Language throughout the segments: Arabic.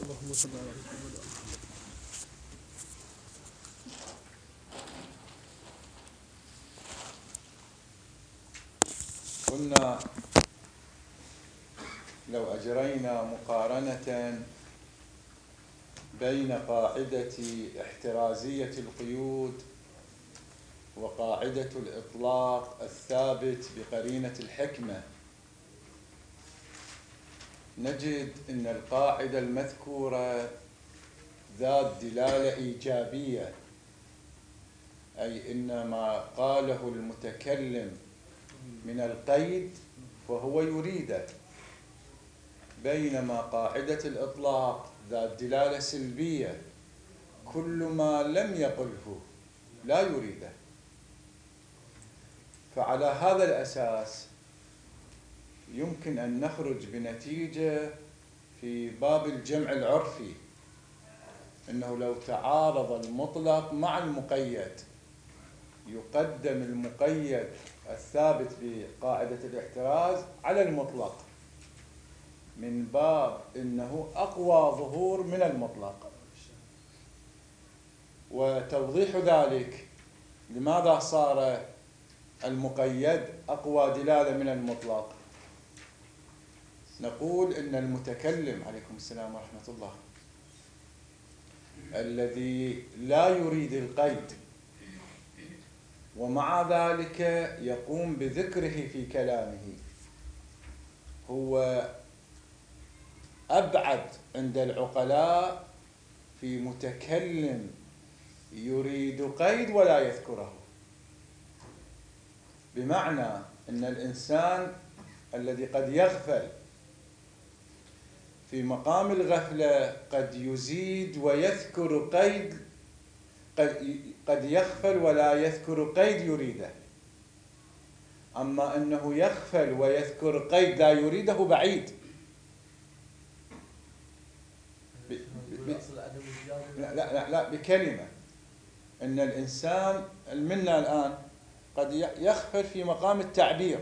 اللهم صل على محمد. قلنا لو أجرينا مقارنة بين قاعدة احترازية القيود وقاعدة الإطلاق الثابت بقرينة الحكمة، نجد أن القاعدة المذكورة ذات دلالة إيجابية، أي أن ما قاله المتكلم من القيد فهو يريده، بينما قاعدة الإطلاق ذات دلالة سلبية، كل ما لم يقله لا يريده. فعلى هذا الأساس يمكن أن نخرج بنتيجة في باب الجمع العرفي، أنه لو تعارض المطلق مع المقيد يقدم المقيد الثابت بقاعدة الاحتراز على المطلق، من باب أنه أقوى ظهور من المطلق. وتوضيح ذلك لماذا صار المقيد أقوى دلالة من المطلق، نقول إن المتكلم عليكم السلام ورحمة الله الذي لا يريد القيد ومع ذلك يقوم بذكره في كلامه هو أبعد عند العقلاء في متكلم يريد قيد ولا يذكره. بمعنى أن الإنسان الذي قد يغفل في مقام الغفلة قد يزيد ويذكر قيد، قد يغفل ولا يذكر قيد يريده، أما أنه يغفل ويذكر قيد لا يريده بعيد. لا بكلمة، أن الإنسان منا الآن قد يغفل في مقام التعبير،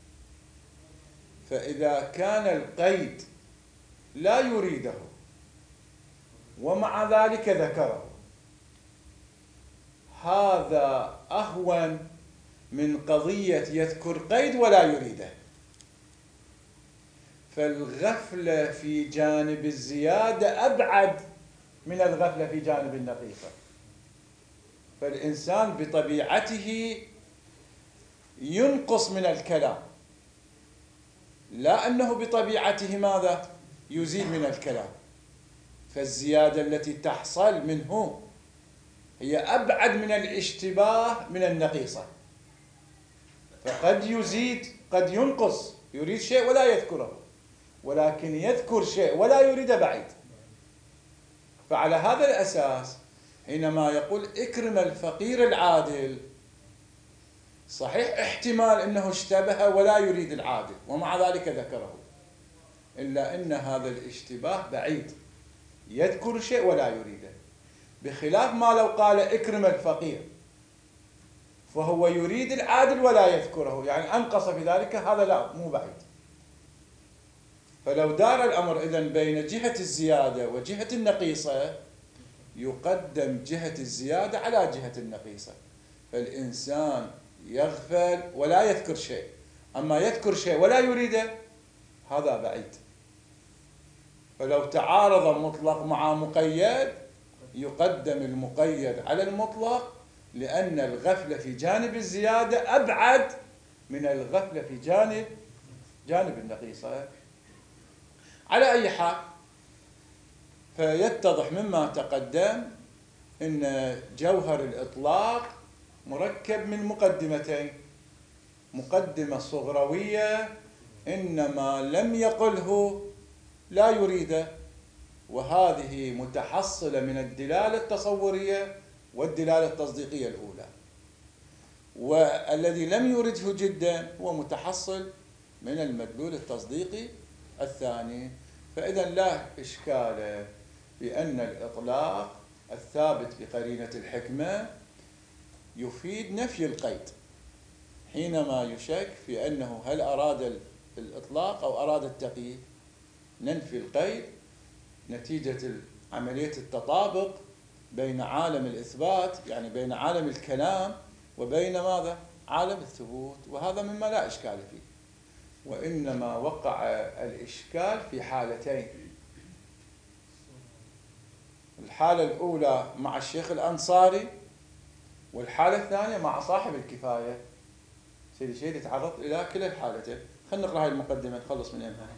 فإذا كان القيد لا يريده ومع ذلك ذكره، هذا أهون من قضية يذكر قيد ولا يريده. فالغفلة في جانب الزيادة أبعد من الغفلة في جانب النقيصة. فالإنسان بطبيعته ينقص من الكلام، لا أنه بطبيعته ماذا؟ يزيد من الكلام. فالزيادة التي تحصل منه هي أبعد من الاشتباه من النقيصة، فقد يزيد قد ينقص، يريد شيء ولا يذكره، ولكن يذكر شيء ولا يريد بعيد. فعلى هذا الأساس حينما يقول اكرم الفقير العادل، صحيح احتمال أنه اشتبه ولا يريد العادل ومع ذلك ذكره، إلا أن هذا الاشتباه بعيد، يذكر شيء ولا يريده، بخلاف ما لو قال اكرم الفقير فهو يريد العادل ولا يذكره، يعني أنقص في ذلك، هذا لا مو بعيد. فلو دار الأمر إذن بين جهة الزيادة وجهة النقيصة يقدم جهة الزيادة على جهة النقيصة. فالإنسان يغفل ولا يذكر شيء، أما يذكر شيء ولا يريده هذا بعيد. فلو تعارض مطلق مع مقيد يقدم المقيد على المطلق، لأن الغفلة في جانب الزيادة أبعد من الغفلة في جانب النقيصة. على أي حال، فيتضح مما تقدم أن جوهر الإطلاق مركب من مقدمتين: مقدمة صغروية إنما لم يقله لا يريده، وهذه متحصلة من الدلالة التصورية والدلالة التصديقية الأولى، والذي لم يرده جدا هو متحصل من المدلول التصديقي الثاني. فإذا لا إشكال بأن الإطلاق الثابت بقرينة الحكمة يفيد نفي القيد، حينما يشك في أنه هل أراد الإطلاق أو أراد التقييد. ننفي القيد، نتيجة عملية التطابق بين عالم الإثبات، يعني بين عالم الكلام وبين ماذا؟ عالم الثبوت، وهذا مما لا إشكال فيه. وإنما وقع الإشكال في حالتين: الحالة الأولى مع الشيخ الأنصاري، والحالة الثانية مع صاحب الكفاية. سيدي شهيد يتعرض إلى كلا الحالتين. خلينا نقرأ هاي المقدمة نخلص من إنها.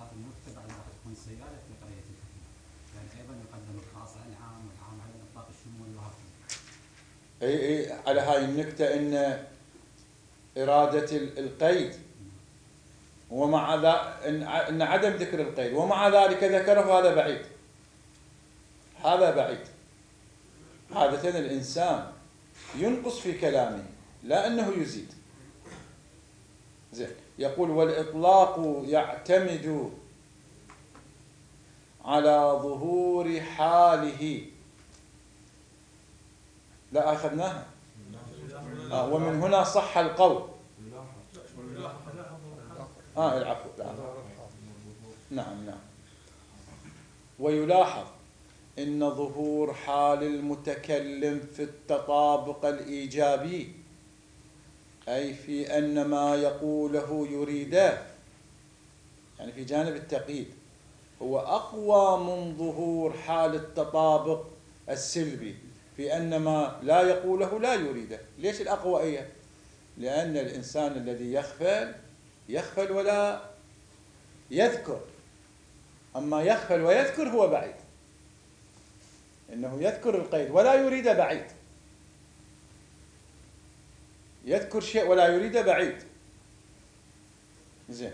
اي على هاي النكتة ان إرادة القيد ومع ان عدم ذكر القيد ومع ذلك ذكره، هذا بعيد. هذا بعيد. عادة الإنسان ينقص في كلامه لا أنه يزيد. زين. يقول: والإطلاق يعتمد على ظهور حاله. لا أخذناها. ومن هنا صح القول. العفو. نعم. ويلاحظ إن ظهور حال المتكلم في التطابق الإيجابي، أي في أن ما يقوله يريده، يعني في جانب التقييد، هو أقوى من ظهور حال التطابق السلبي في أن ما لا يقوله لا يريده. ليش الأقوى؟ لأن الإنسان الذي يغفل ولا يذكر، أما يغفل ويذكر هو بعيد. إنه يذكر القيد ولا يريد بعيد، يذكر شيء ولا يريد بعيد. زين.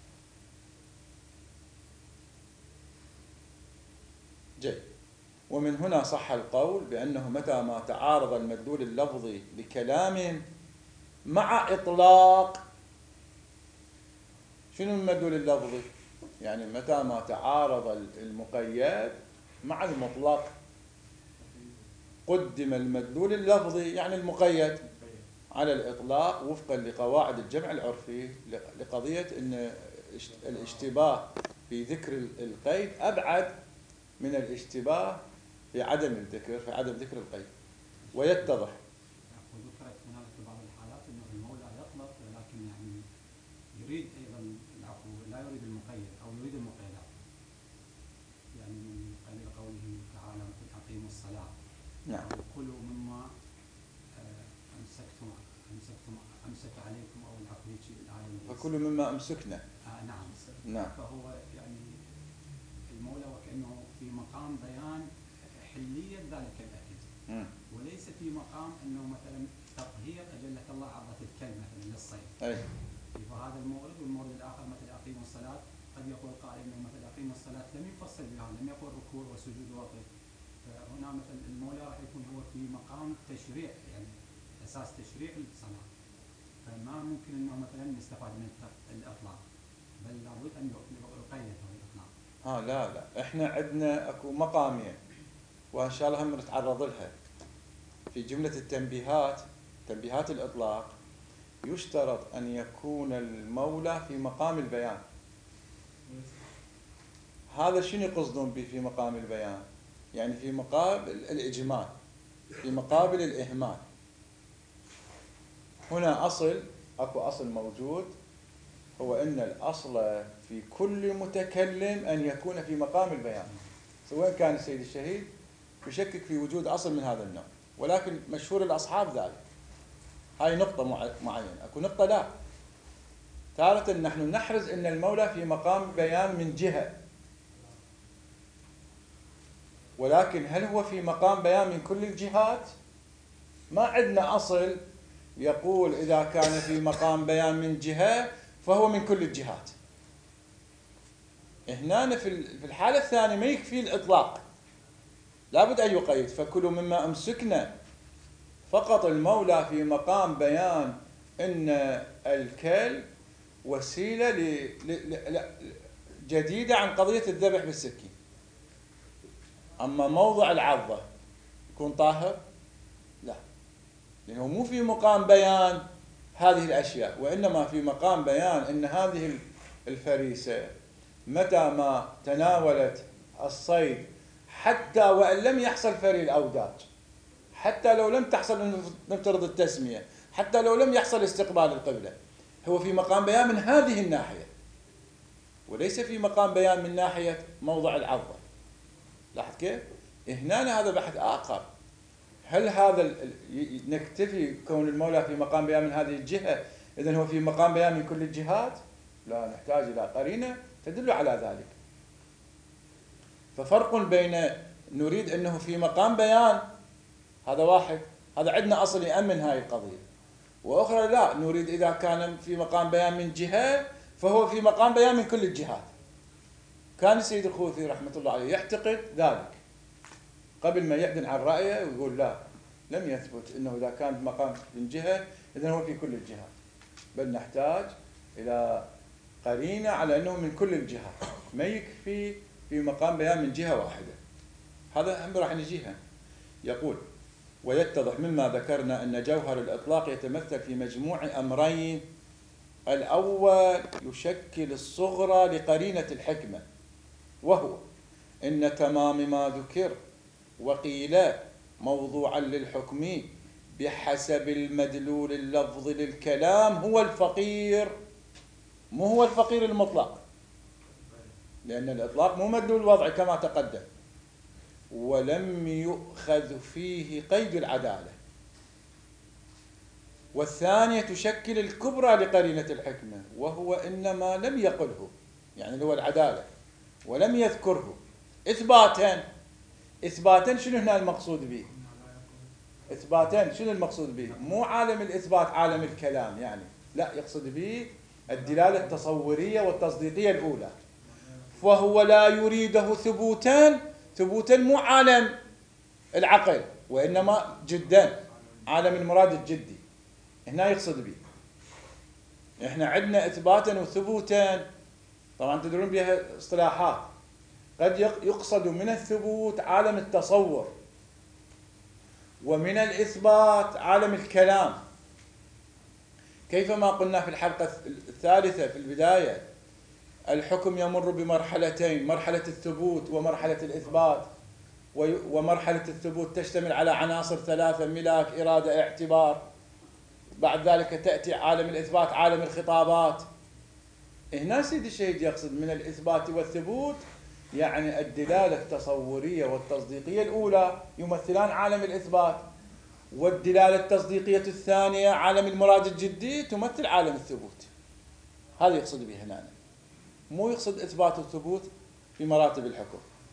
جيد. ومن هنا صح القول بأنه متى ما تعارض المدلول اللفظي لكلام مع إطلاق. شنو المدلول اللفظي؟ يعني متى ما تعارض المقيد مع المطلق قدم المدلول اللفظي، يعني المقيد، على الإطلاق وفقا لقواعد الجمع العرفي، لقضية أن الاشتباه في ذكر القيد أبعد من الاشتباه في عدم الذكر، في عدم ذكر القيد. ويتضح. وذكرت هناك بعض الحالات أنه المولى يطلق ولكن يعني يريد أيضا العفو، لا يريد المقيد أو يريد المقيد، يعني من قبيل قوله تعالى: أقيموا الصلاة. نعم. وكلوا مما أمسك عليكم أو العفو الآية. فكلوا مما أمسكنا. نعم. فهو يعني المولى وكأنه في مقام بيان حلية ذلك الأكل، وليس في مقام أنه مثلا تطهير أجلك الله عرضت الكلمة مثلا للصيد. فهذا المورد. والمورد الآخر مثل أقيموا الصلاة، قد يقول قائل أنه مثل أقيموا الصلاة لم يفصل بها، لم يقول ركوع وسجود ووقف. فهنا مثل المولى راح يكون هو في مقام تشريع، يعني أساس تشريع الصلاة، فما ممكن أنه مثلا نستفاد من الإطلاق، بل لابد أن يقيد الإطلاق. لا إحنا عندنا أكو مقامين، وإن شاء الله هم نتعرض لها في جملة التنبيهات. تنبيهات الإطلاق يشترط أن يكون المولى في مقام البيان. هذا شنو يقصدون به في مقام البيان؟ يعني في مقابل الإجمال، في مقابل الإهمال. هنا أكو أصل موجود، هو أن الأصل في كل متكلم أن يكون في مقام البيان، سواء كان السيد الشهيد يشكك في وجود أصل من هذا النوع، ولكن مشهور الأصحاب ذلك. هاي نقطة معينة. أكو نقطة لا، تارة نحن نحرز أن المولى في مقام بيان من جهة، ولكن هل هو في مقام بيان من كل الجهات؟ ما عندنا أصل يقول إذا كان في مقام بيان من جهة فهو من كل الجهات. هنا في الحالة الثانية ما يكفي الإطلاق، لابد أن يقيد. فكلوا مما أمسكنا، فقط المولى في مقام بيان أن الكل وسيلة جديدة عن قضية الذبح بالسكين. أما موضع العضة يكون طاهر؟ لا، لأنه مو في مقام بيان هذه الأشياء، وإنما في مقام بيان أن هذه الفريسة متى ما تناولت الصيد حتى وإن لم يحصل فري الأوداج، حتى لو لم تحصل نفترض التسمية، حتى لو لم يحصل استقبال القبلة، هو في مقام بيان من هذه الناحية، وليس في مقام بيان من ناحية موضع العضة. لاحظ كيف؟ هنا هذا بحث آخر. هل هذا نكتفي كون المولى في مقام بيان من هذه الجهة إذن هو في مقام بيان من كل الجهات؟ لا، نحتاج إلى قرينة تدل على ذلك. ففرق بين نريد أنه في مقام بيان، هذا واحد، هذا عندنا أصل يأمن هاي القضية، وأخرى لا، نريد إذا كان في مقام بيان من جهة فهو في مقام بيان من كل الجهات. كان السيد الخوثي رحمة الله عليه يعتقد ذلك قبل ما يعلن عن رأيه ويقول لا، لم يثبت أنه إذا كان مقام من جهة إذن هو في كل الجهات، بل نحتاج إلى قرينة على أنه من كل الجهات، ما يكفي في مقام بيان من جهة واحدة. هذا هم راح نجيها. يقول: ويتضح مما ذكرنا أن جوهر الإطلاق يتمثل في مجموع أمرين: الأول يشكل الصغرى لقرينة الحكمة، وهو إن تمام ما ذكر وقيل موضوعا للحكم بحسب المدلول اللفظي للكلام هو الفقير، مو هو الفقير المطلق، لأن الإطلاق مو مدلول الوضع كما تقدم، ولم يؤخذ فيه قيد العدالة. والثانية تشكل الكبرى لقرينة الحكمة، وهو إنما لم يقله، يعني هو العدالة، ولم يذكره إثباتا. شنو هنا المقصود به؟ إثباتا شنو المقصود به؟ مو عالم الإثبات عالم الكلام يعني، لا، يقصد به الدلالة التصورية والتصديقية الأولى. فهو لا يريده ثبوتا مو عالم العقل، وإنما جدا عالم المراد الجدي. هنا يقصد به. إحنا عندنا إثباتا وثبوتا، طبعا تدرون بها اصطلاحات. قد يقصد من الثبوت عالم التصور، ومن الإثبات عالم الكلام. كيفما قلنا في الحلقة الثالثة في البداية، الحكم يمر بمرحلتين: مرحلة الثبوت ومرحلة الإثبات. ومرحلة الثبوت تشتمل على عناصر ثلاثة: ملاك، إرادة، اعتبار. بعد ذلك تأتي عالم الإثبات، عالم الخطابات. هنا سيد الشهيد يقصد من الإثبات والثبوت يعني الدلالة التصورية والتصديقية الأولى يمثلان عالم الإثبات، والدلالة التصديقية الثانية عالم المراد الجدي تمثل عالم الثبوت. هذا يقصد به هنا، مو يقصد إثبات الثبوت في مراتب الحكم،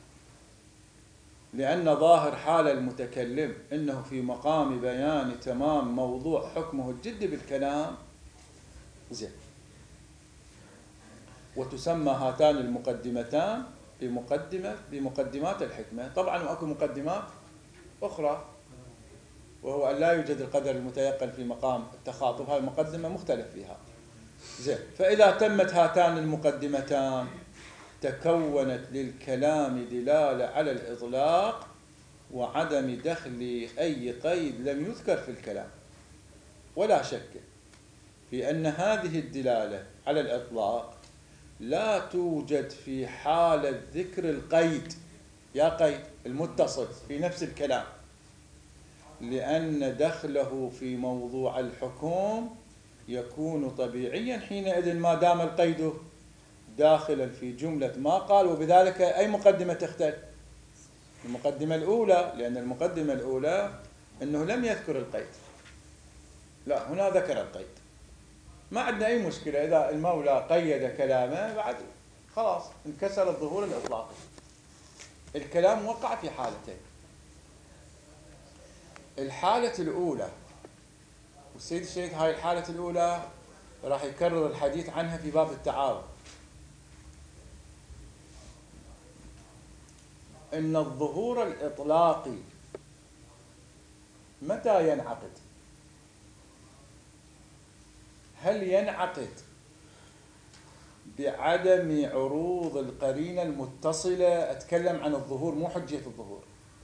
لأن ظاهر حال المتكلم إنه في مقام بيان تمام موضوع حكمه الجدي بالكلام. زين. وتسمى هاتان المقدمتان بمقدمات الحكمة. طبعا وأكو مقدمات أخرى، وهو أن لا يوجد القدر المتيقن في مقام التخاطب، هذه المقدمة مختلف فيها. زين. فإذا تمت هاتان المقدمتان تكونت للكلام دلالة على الإطلاق وعدم دخل أي قيد لم يذكر في الكلام. ولا شك في أن هذه الدلالة على الإطلاق لا توجد في حالة ذكر القيد، يا قيد المتصل في نفس الكلام، لأن دخله في موضوع الحكم يكون طبيعيا حينئذ ما دام القيد داخلا في جملة ما قال. وبذلك أي مقدمة تختلف؟ المقدمة الأولى، لأن المقدمة الأولى أنه لم يذكر القيد، لا، هنا ذكر القيد. ما عندنا أي مشكلة إذا المولى قيد كلامه، بعد خلاص انكسر الظهور الإطلاقي. الكلام وقع في حالتين: الحالة الأولى، والسيد الشهيد هاي الحالة الأولى راح يكرر الحديث عنها في باب التعارض، إن الظهور الإطلاقي متى ينعقد؟ هل ينعقد بعدم عروض القرينة المتصلة؟ أتكلم عن الظهور مو حجية الظهور،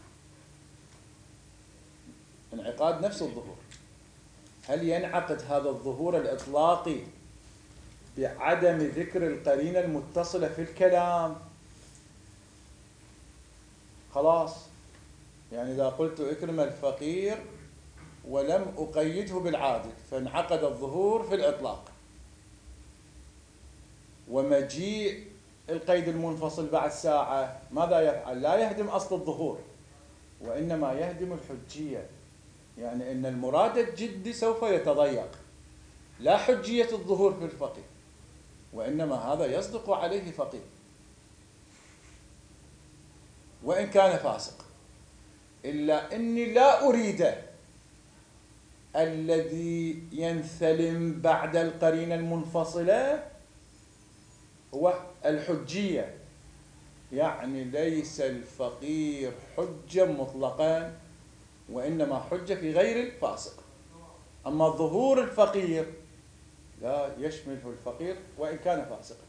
انعقاد نفس الظهور. هل ينعقد هذا الظهور الإطلاقي بعدم ذكر القرينة المتصلة في الكلام، خلاص. يعني إذا قلت إكرم الفقير ولم أقيده بالعادل فانعقد الظهور في الإطلاق، ومجيء القيد المنفصل بعد ساعة ماذا يفعل؟ لا يهدم أصل الظهور، وإنما يهدم الحجية. يعني أن المراد الجدي سوف يتضيق، لا حجية الظهور في الفقيه، وإنما هذا يصدق عليه فقيه وإن كان فاسق. إلا أني لا أريد الذي ينثلم بعد القرينة المنفصلة هو الحجية، يعني ليس الفقير حجة مطلقا، وإنما حجة في غير الفاسق. أما ظهور الفقير لا يشمله الفقير وإن كان فاسقا.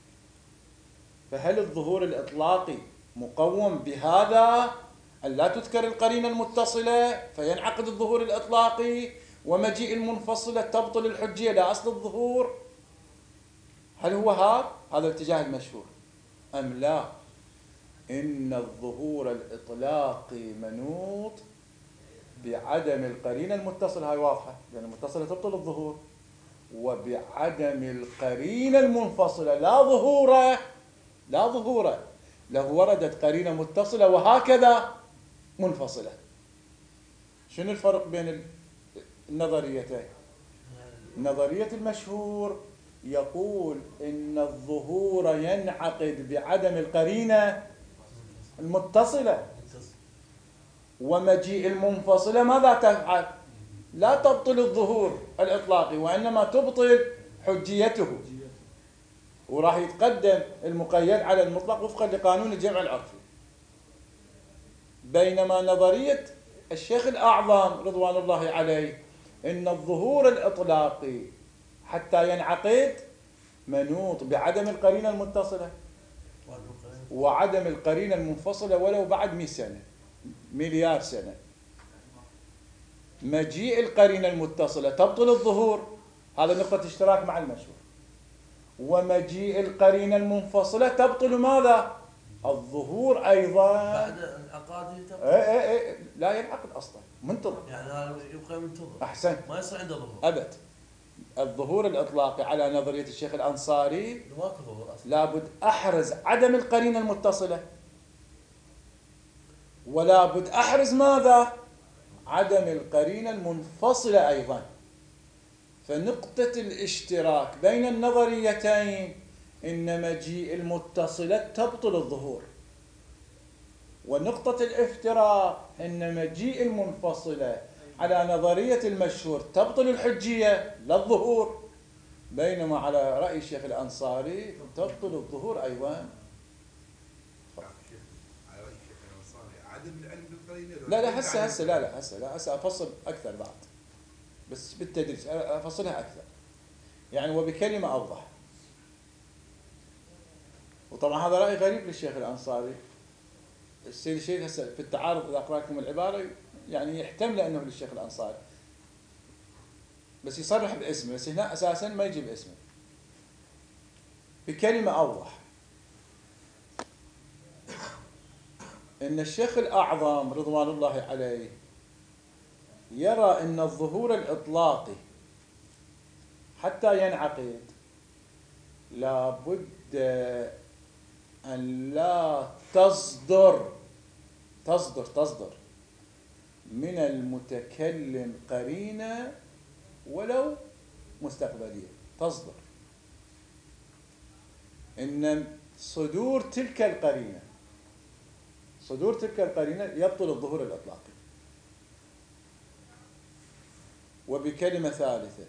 فهل الظهور الإطلاقي مقوم بهذا أن لا تذكر القرينة المتصلة فينعقد الظهور الإطلاقي، ومجيء المنفصلة تبطل الحجية لا أصل الظهور؟ هل هو هذا الاتجاه المشهور أم لا؟ إن الظهور الإطلاقي منوط بعدم القرينة المتصلة، هاي واضحة لأن المتصلة تبطل الظهور، وبعدم القرينة المنفصلة لا ظهور له وردت قرينة متصلة وهكذا منفصلة. شنو الفرق بين النظريتين؟ نظرية المشهور يقول إن الظهور ينعقد بعدم القرينة المتصلة، ومجيء المنفصلة ماذا تفعل؟ لا تبطل الظهور الإطلاقي وإنما تبطل حجيته، وراح يتقدم المقيد على المطلق وفقا لقانون الجمع العرفي. بينما نظرية الشيخ الأعظم رضوان الله عليه إن الظهور الإطلاقي حتى ينعقد منوط بعدم القرينة المتصلة وعدم القرينة المنفصلة ولو بعد 100 سنة، مليار سنة. مجيء القرينة المتصلة تبطل الظهور، هذا نقطة اشتراك مع المشهور، ومجيء القرينة المنفصلة تبطل ماذا؟ الظهور أيضا. بعد انعقاده تبطل. لا ينعقد أصلا، منتظر. يعني يبقى منتظر. أحسن. ما يصير عنده ظهور. أبد. الظهور الإطلاقي على نظرية الشيخ الأنصاري لابد أحرز عدم القرينة المتصلة، ولابد أحرز ماذا؟ عدم القرينة المنفصلة أيضا. فنقطة الاشتراك بين النظريتين إن مجيء المتصلة تبطل الظهور، ونقطة الافتراق إن مجيء المنفصلة على نظرية المشهور تبطل الحجية لا الظهور، بينما على رأي الشيخ الأنصاري تبطل الظهور أيضا. لا هسه أفصل أكثر بعد، بس بالتدريج أفصلها أكثر يعني وبكلمة أوضح. وطبعا هذا رأي غريب للشيخ الأنصاري. السيد الشيخ هسه في التعارض إذا أقرأ لكم العبارة يعني يحتمل أنه للشيخ الأنصاري، بس يصرح باسمه، بس هنا أساسا ما يجيب اسمه. بكلمة أوضح إن الشيخ الأعظم رضوان الله عليه يرى أن الظهور الإطلاقي حتى ينعقد لابد أن لا تصدر من المتكلم قرينة ولو مستقبلية، تصدر إن صدور تلك القرينة يبطل الظهور الإطلاقي. وبكلمة ثالثة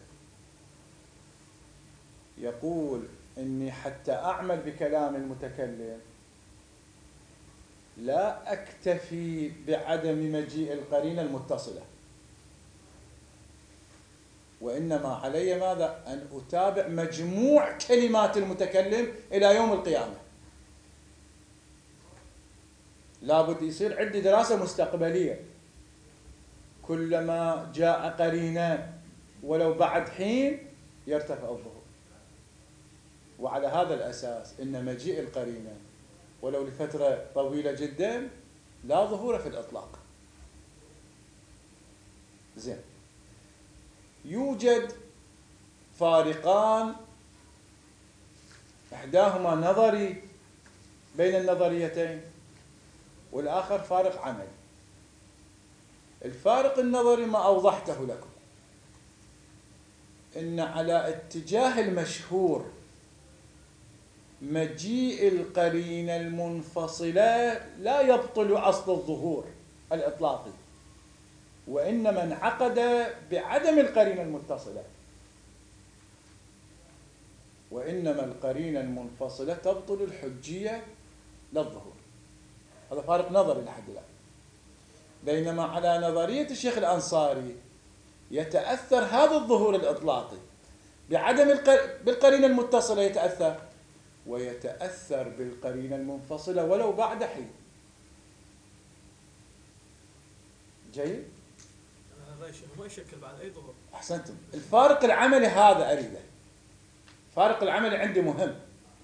يقول إني حتى أعمل بكلام المتكلم لا أكتفي بعدم مجيء القرينة المتصلة، وإنما علي ماذا؟ أن أتابع مجموع كلمات المتكلم إلى يوم القيامة. لابد يصير عندي دراسة مستقبلية، كلما جاء قرينة ولو بعد حين يرتفع الظهور. وعلى هذا الأساس إن مجيء القرينة ولو لفترة طويلة جدا لا ظهور في الإطلاق. زين، يوجد فارقان إحداهما نظري بين النظريتين، والآخر فارق عملي. الفارق النظري ما أوضحته لكم، إن على اتجاه المشهور مجيء القرينة المنفصلة لا يبطل أصل الظهور الإطلاقي، وإنما انعقد بعدم القرينة المتصلة، وإنما القرينة المنفصلة تبطل الحجية للظهور. هذا فارق نظري لحد الآن. بينما على نظرية الشيخ الأنصاري يتأثر هذا الظهور الإطلاقي بالقرينة المتصلة، يتأثر ويتأثر بالقرينة المنفصلة ولو بعد حين. جيد؟ ما يشكل بعد أي ظهور. أحسنتم. الفارق العملي هذا أريده، الفارق العملي عندي مهم.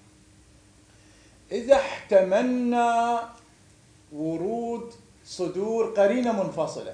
إذا احتملنا ورود صدور قرينة منفصلة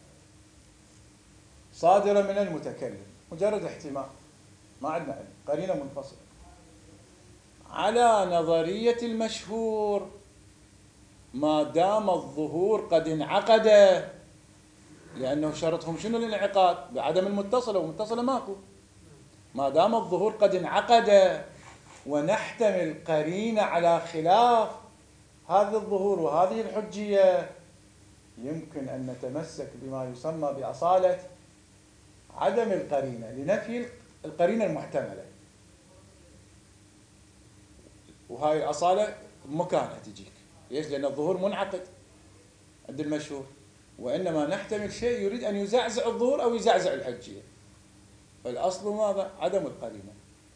صادرة من المتكلم، مجرد احتمال، ما عندنا علم، قرينة منفصلة، على نظرية المشهور ما دام الظهور قد انعقد، لأنه شرطهم شنو الانعقاد؟ بعدم المتصلة، والمتصلة ماكو. ما دام الظهور قد انعقد ونحتمل قرينة على خلاف هذا الظهور وهذه الحجية، يمكن أن نتمسك بما يسمى بأصالة عدم القرينة لنفي القرينة المحتملة. وهاي الأصالة بمكانها تجيك. ليش؟ لأن الظهور منعقد عند المشهور، وإنما نحتمل شيء يريد أن يزعزع الظهور أو يزعزع الحجية، فالأصل ماذا؟ عدم القرينة.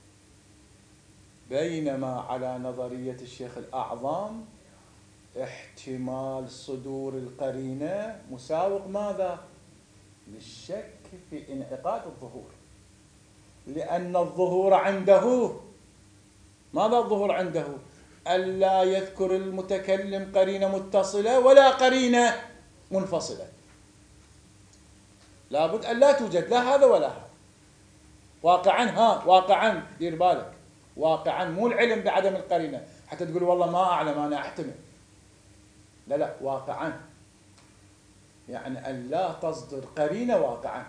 بينما على نظرية الشيخ الأعظم احتمال صدور القرينة مساوق ماذا؟ للشك في انعقاد الظهور، لأن الظهور عنده ماذا؟ الظهور عنده ألا يذكر المتكلم قرينة متصلة ولا قرينة منفصلة، لابد أن لا توجد لا هذا ولا هذا واقعا. واقعا دير بالك، واقعا، مو العلم بعدم القرينة حتى تقول والله ما أعلم أنا أحتمل، لا، واقعا، يعني أن لا تصدر قرينة واقعا.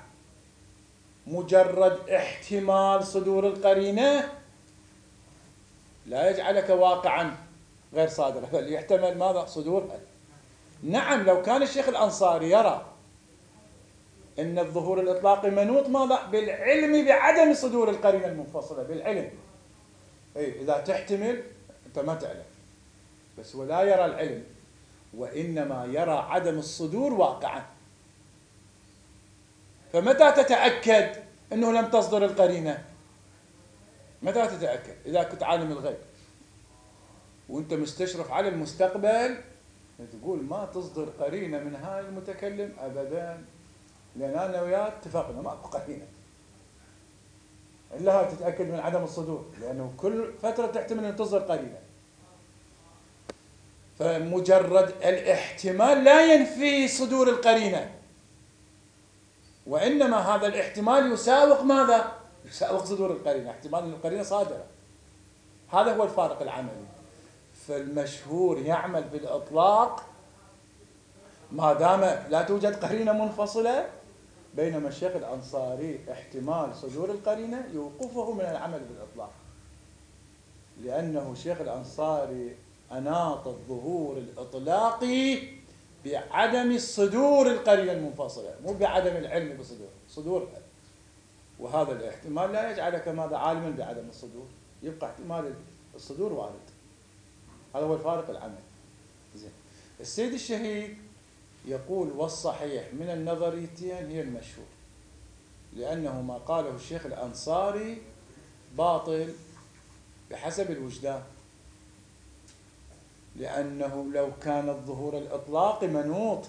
مجرد احتمال صدور القرينة لا يجعلك واقعا غير صادرة، بل يحتمل ماذا؟ صدورها. نعم، لو كان الشيخ الأنصاري يرى أن الظهور الإطلاقي منوط ماذا؟ بالعلم بعدم صدور القرينة المنفصلة، بالعلم. إذا تحتمل أنت ما تعلم، بس هو لا يرى العلم، وإنما يرى عدم الصدور واقعا. فمتى تتأكد أنه لم تصدر القرينة؟ متى تتأكد؟ إذا كنت عالم الغيب وأنت مستشرف على المستقبل، تقول ما تصدر قرينة من هذا المتكلم أبدا، لأن أنا وياه اتفقنا ماكو قرينة، إلا تتأكد من عدم الصدور، لأنه كل فترة تحتمل أن تصدر قرينة. فمجرد الاحتمال لا ينفي صدور القرينة، وإنما هذا الاحتمال يساوق ماذا؟ يساوق صدور القرينة، احتمال أن القرينة صادرة. هذا هو الفارق العملي. فالمشهور يعمل بالإطلاق ما دام لا توجد قرينة منفصلة، بينما الشيخ الأنصاري احتمال صدور القرينة يوقفه من العمل بالإطلاق، لأنه الشيخ الأنصاري أناط الظهور الإطلاقي بعدم صدور القرينة المنفصلة، مو بعدم العلم صدورها. وهذا الاحتمال لا يجعلك ماذا؟ عالما بعدم الصدور، يبقى احتمال الصدور وارد. هذا هو الفارق العملي. زين، السيد الشهيد يقول والصحيح من النظريتين هي المشهور، لأنه ما قاله الشيخ الأنصاري باطل بحسب الوجدان، لأنه لو كان الظهور الإطلاقي منوط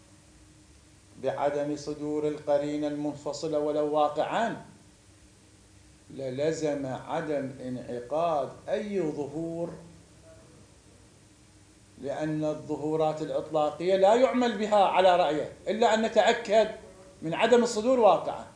بعدم صدور القرينة المنفصلة ولو واقعا، للزم عدم انعقاد أي ظهور لأن الظهورات الإطلاقية لا يعمل بها على رأيه إلا أن نتأكد من عدم الصدور واقعا،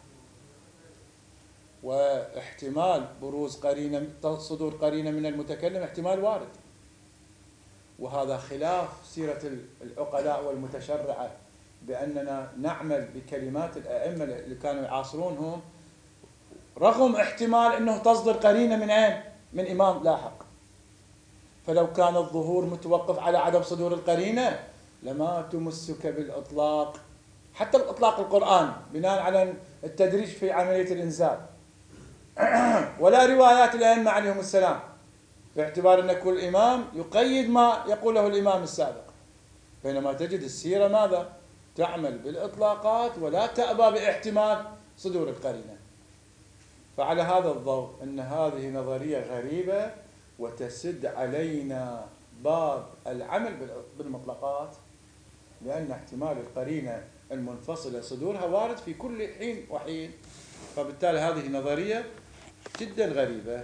واحتمال بروز قرينة صدور قرينة من المتكلم احتمال وارد، وهذا خلاف سيرة العقلاء والمتشرعة بأننا نعمل بكلمات الأئمة اللي كانوا يعاصرونهم رغم احتمال أنه تصدر قرينة من أين؟ من إمام لاحق. فلو كان الظهور متوقف على عدم صدور القرينة لما تمسك بالإطلاق، حتى الإطلاق القرآن بناء على التدريج في عملية الإنزال، ولا روايات الأئمة عليهم السلام، باعتبار أن كل إمام يقيد ما يقوله الإمام السابق، بينما تجد السيرة ماذا؟ تعمل بالإطلاقات ولا تأبى باحتمال صدور القرينة. فعلى هذا الضوء أن هذه نظرية غريبة وتسد علينا باب العمل بالمطلقات، لأن احتمال القرينة المنفصلة صدورها وارد في كل حين وحين، فبالتالي هذه نظرية جدا غريبة.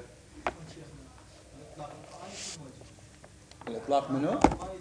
الإطلاق منه؟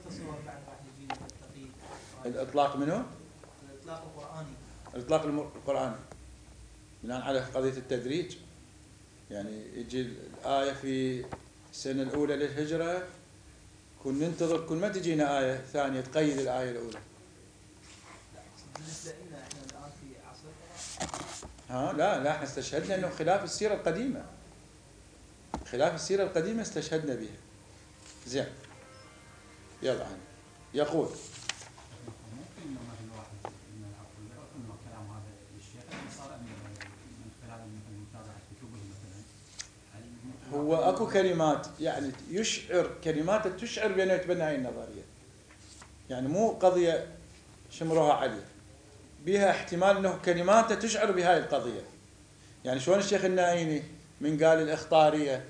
الإطلاق منه؟ الإطلاق القرآني. الإطلاق القرآني بناء على قضية التدريج، يعني يجي الآية في السنة الأولى للهجرة كن ننتظر كل ما تجينا آية ثانية تقيد الآية الأولى. بالنسبة لنا احنا الآن في عصر لا احنا استشهدنا انه خلاف السيرة القديمة، خلاف السيرة القديمة استشهدنا بها. زين يلا عن يقول ممكن انه مثلا واحد من العقل يعرف انه الكلام هذا للشيخ صار من خلال متابعة كتبه مثلا. هو اكو كلمات يعني يشعر، كلمات تشعر بانه يتبنى هاي النظرية، يعني مو قضية شمروها عليه، بها احتمال انه كلمات تشعر بهاي القضية. يعني شلون الشيخ النائيني من قال الإخطارية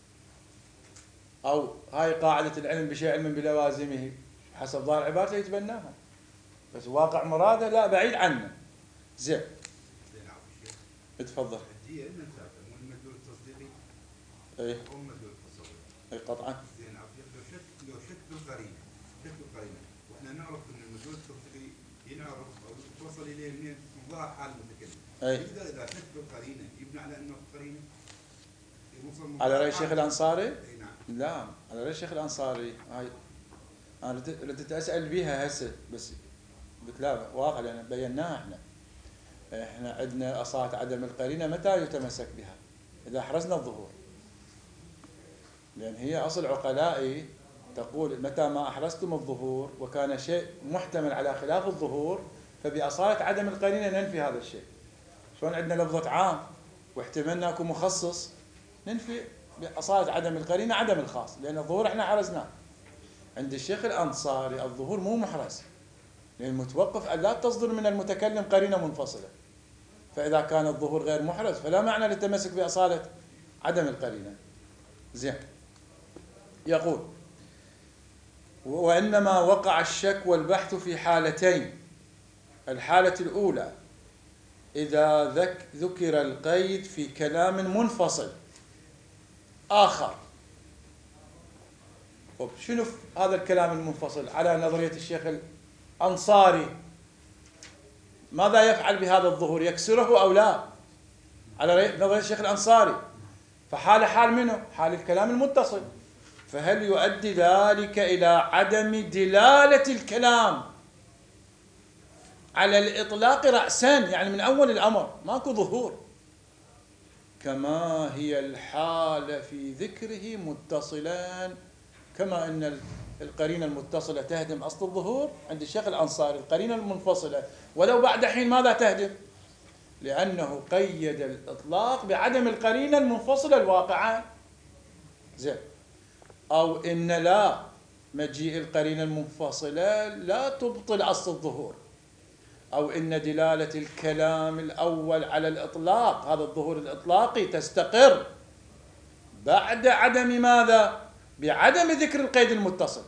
أو هاي قاعدة العلم بشيء علم بلوازمه حسب ظاهر عبارته يتبناها، بس واقع مراده لا بعيد عنه. زين اتفضل. هي ان نسافر مو المدلول التصديقي اي او المدلول التصوري. اي قطعا. زين لو شك بالقرينه، شك بالقرينه، واحنا نعرف ان المدلول التصديقي ينعرف او توصل اليه منين؟ من ظاهر حال المتكلم. يقدر اذا شك بالقرينه يبنى على انه قرينه على رأي الشيخ الأنصاري؟ اي نعم. لا على رأي الشيخ الأنصاري هاي أنا ردت أسأل بيها هسه، بس قلت لا واقع لأن بيناها احنا عندنا أصالة عدم القرينة متى يتمسك بها؟ إذا أحرزنا الظهور، لأن هي أصل عقلائي تقول متى ما أحرزتم الظهور وكان شيء محتمل على خلاف الظهور فبأصالة عدم القرينة ننفي هذا الشيء. شلون عندنا لفظة عام واحتملنا أكو مخصص ننفي بأصالة عدم القرينة عدم الخاص، لأن الظهور احنا حرزناه. عند الشيخ الأنصاري الظهور مو محرز، لأن المتوقف أن لا تصدر من المتكلم قرينة منفصلة، فإذا كان الظهور غير محرز فلا معنى للتمسك بأصالة عدم القرينة. زين يقول وإنما وقع الشك والبحث في حالتين. الحالة الأولى إذا ذكر القيد في كلام منفصل آخر. شنو هذا الكلام المنفصل على نظرية الشيخ الأنصاري؟ ماذا يفعل بهذا الظهور؟ يكسره أو لا؟ على نظرية الشيخ الأنصاري فحال حال منه؟ حال الكلام المتصل. فهل يؤدي ذلك إلى عدم دلالة الكلام على الإطلاق رأسا، يعني من أول الأمر ماكو ظهور، كما هي الحالة في ذكره متصلا، كما أن القرينة المتصلة تهدم أصل الظهور عند الشيخ الأنصاري، القرينة المنفصلة ولو بعد حين ماذا تهدم؟ لأنه قيد الإطلاق بعدم القرينة المنفصلة الواقعة. زين أو إن لا مجيء القرينة المنفصلة لا تبطل أصل الظهور، أو إن دلالة الكلام الأول على الإطلاق هذا الظهور الإطلاقي تستقر بعد عدم ماذا؟ بعدم ذكر القيد المتصل.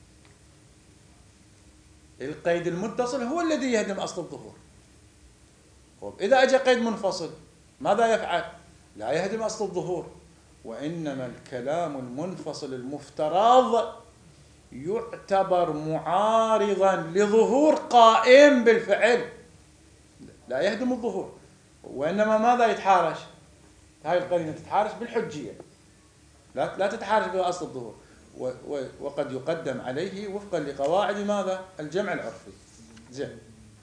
القيد المتصل هو الذي يهدم أصل الظهور. إذا أجى قيد منفصل ماذا يفعل؟ لا يهدم أصل الظهور، وإنما الكلام المنفصل المفترض يعتبر معارضا لظهور قائم بالفعل، لا يهدم الظهور، وإنما ماذا يتحارش؟ هاي القرينة تتحارش بالحجية، لا تتحارش بأصل الظهور، وقد يقدم عليه وفقا لقواعد ماذا؟ الجمع العرفي. زين.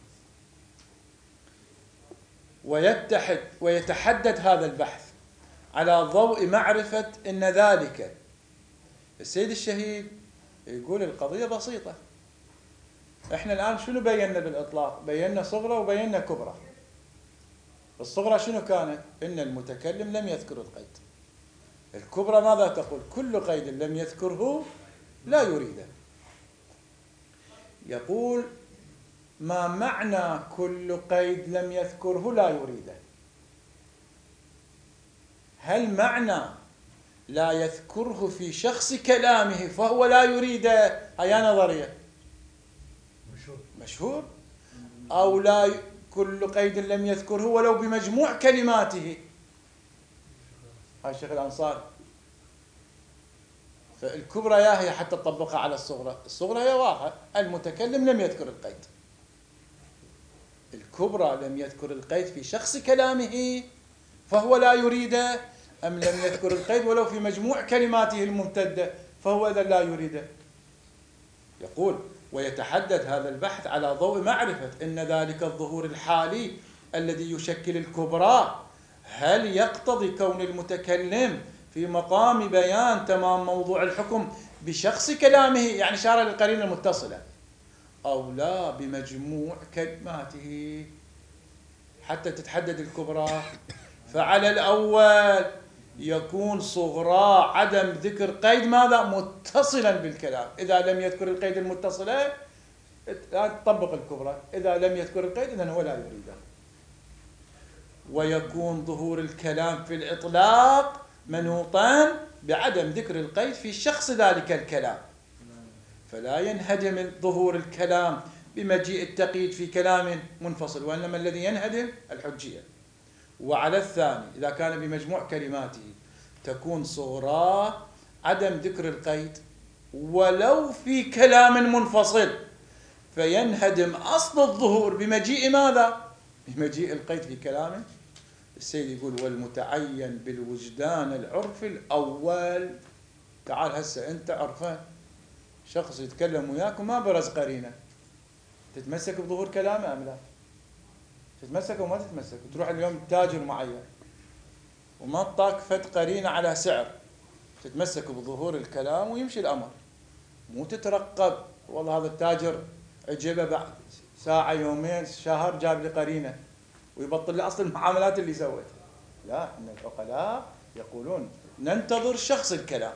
ويتحدد هذا البحث على ضوء معرفة أن ذلك. السيد الشهيد يقول القضية بسيطة. احنا الآن شنو بينا بالإطلاق؟ بينا صغرى وبينا كبرى. الصغرى شنو كانت؟ إن المتكلم لم يذكر القيد. الكبرى ماذا تقول؟ كل قيد لم يذكره لا يريده. يقول ما معنى كل قيد لم يذكره لا يريده؟ هل معنى لا يذكره في شخص كلامه فهو لا يريده؟ هي نظرية مشهور. أو لا كل قيد لم يذكره ولو بمجموع كلماته، هاي الشيخ الأنصاري. فالكبرى يا هي حتى تطبقها على الصغرى. الصغرى هي واحد، المتكلم لم يذكر القيد. الكبرى لم يذكر القيد في شخص كلامه فهو لا يريده، أم لم يذكر القيد ولو في مجموع كلماته الممتدة فهو إذا لا يريده. يقول ويتحدد هذا البحث على ضوء معرفة أن ذلك الظهور الحالي الذي يشكل الكبرى هل يقتضي كون المتكلم في مقام بيان تمام موضوع الحكم بشخص كلامه، يعني شارع للقرينة المتصلة، أو لا بمجموع كلماته حتى تتحدد الكبرى. فعلى الأول يكون صغرى عدم ذكر قيد ماذا؟ متصلا بالكلام. إذا لم يذكر القيد المتصلة لا تطبق الكبرى، إذا لم يذكر القيد إذن هو لا يريده. ويكون ظهور الكلام في الإطلاق منوطا بعدم ذكر القيد في شخص ذلك الكلام، فلا ينهدم ظهور الكلام بمجيء التقييد في كلام منفصل، وإنما الذي ينهدم الحجية. وعلى الثاني إذا كان بمجموع كلماته تكون صغرى عدم ذكر القيد ولو في كلام منفصل، فينهدم أصل الظهور بمجيء ماذا؟ بمجيء القيد في كلامه. السيد يقول والمتعين بالوجدان العرفي الأول. تعال هسه أنت عرفان شخص يتكلم وياك وما برز قرينة، تتمسك بظهور كلامه أم لا؟ تتمسك وما تتمسك؟ وتروح اليوم تاجر معين وما طاق فد قرينة على سعر، تتمسك بظهور الكلام ويمشي الأمر، مو تترقب والله هذا التاجر عجبه بعد ساعة يومين شهر جاب لي قرينة ويبطل لي أصل المعاملات اللي سوتها. لا، إن العقلاء يقولون ننتظر شخص الكلام،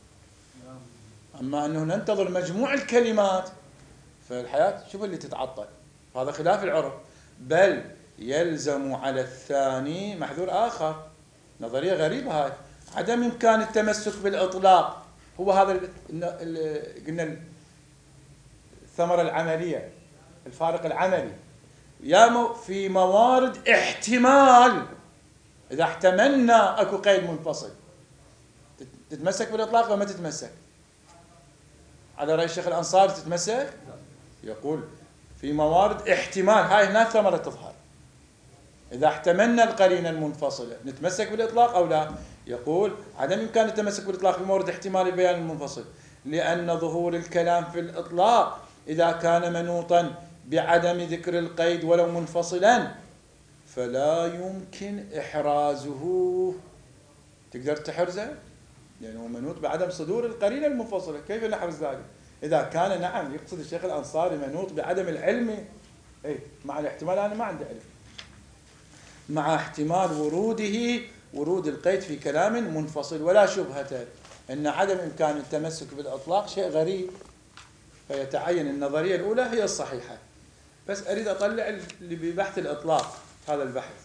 أما أنه ننتظر مجموع الكلمات فالحياة شوف اللي تتعطل. هذا خلاف العرف. بل يلزم على الثاني محذور آخر. نظرية غريبة هاي، عدم إمكان التمسك بالإطلاق. هو هذا قلنا الثمرة العملية، الفارق العملي. يا في موارد احتمال، إذا احتملنا أكو قيد منفصل تتمسك بالإطلاق وما تتمسك؟ على رأي الشيخ الأنصاري تتمسك؟ يقول في موارد احتمال، هاي هنا ثمرة تظهر. إذا احتملنا القرينة المنفصلة نتمسك بالإطلاق أو لا؟ يقول عدم إمكان التمسك بالإطلاق في مورد احتمال البيان المنفصل، لأن ظهور الكلام في الإطلاق إذا كان منوطا بعدم ذكر القيد ولو منفصلا فلا يمكن إحرازه. تقدر تحرزه؟ لأنه منوط بعدم صدور القرينة المنفصلة. كيف نحرز ذلك؟ إذا كان نعم يقصد الشيخ الأنصاري منوط بعدم العلم، مع الاحتمال أنا ما عندي علم، مع احتمال ورود القيد في كلام منفصل، ولا شبهة أن عدم إمكان التمسك بالإطلاق شيء غريب، فيتعين النظرية الأولى هي الصحيحة. بس أريد أطلع اللي ببحث الإطلاق هذا البحث،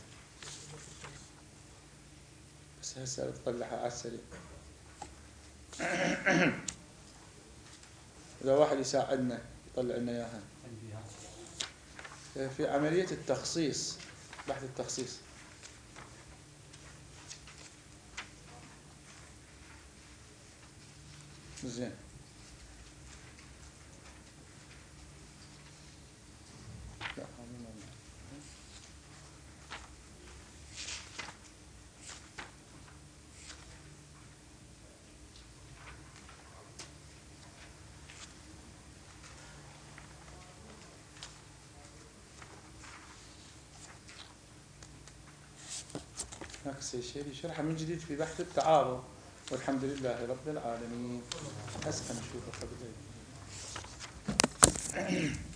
بس هسه أطلعها على السريع. إذا واحد يساعدنا يطلع لنا إياها في عملية التخصيص، بحث التخصيص. زين. نفس الشيء يشرحها من جديد في بحث التعارض. والحمد لله رب العالمين. هسه نشوفه قبل